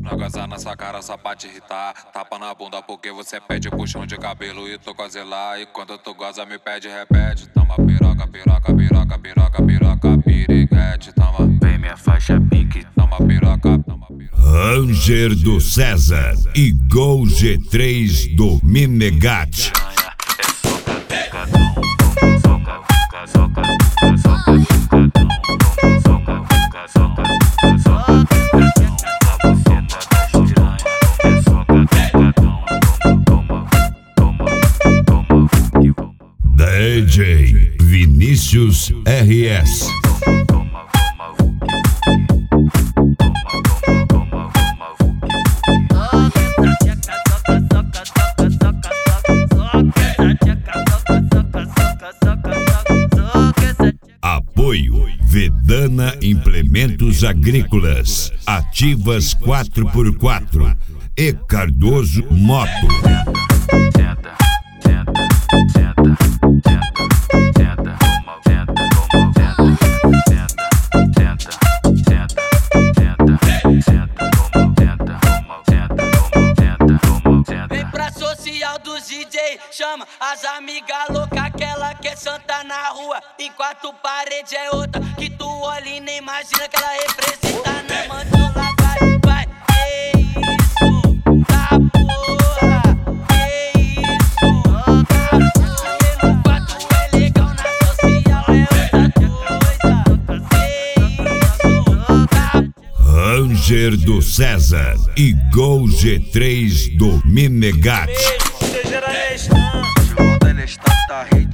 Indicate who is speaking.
Speaker 1: Não goza na sua cara só pra te irritar. Tapa na bunda porque você pede puxão de cabelo e tu goza lá. E quando tu goza me pede, repete. Toma piroca, piroca, piroca, piroca, piroca, piriguete. Toma, vem minha faixa pink. Toma piroca, toma piroca.
Speaker 2: Ranger do César e Gol G3 do Minegate. DJ Vinícius RS. Apoio Vedana Implementos Agrícolas, Ativas 4x4 e Cardoso Moto.
Speaker 3: Vem pra social dos DJ, chama as amigas loucas, aquela que é santa na rua. Em quatro paredes é outra, que tu olha e nem imagina que ela representa. Na mandula vai, vai, que isso, tá porra, que isso, tá porra. Quatro é legal na social, é outra coisa, que isso, tá porra.
Speaker 2: Ranger do César e Gol G3 do Minegate.
Speaker 4: Seja na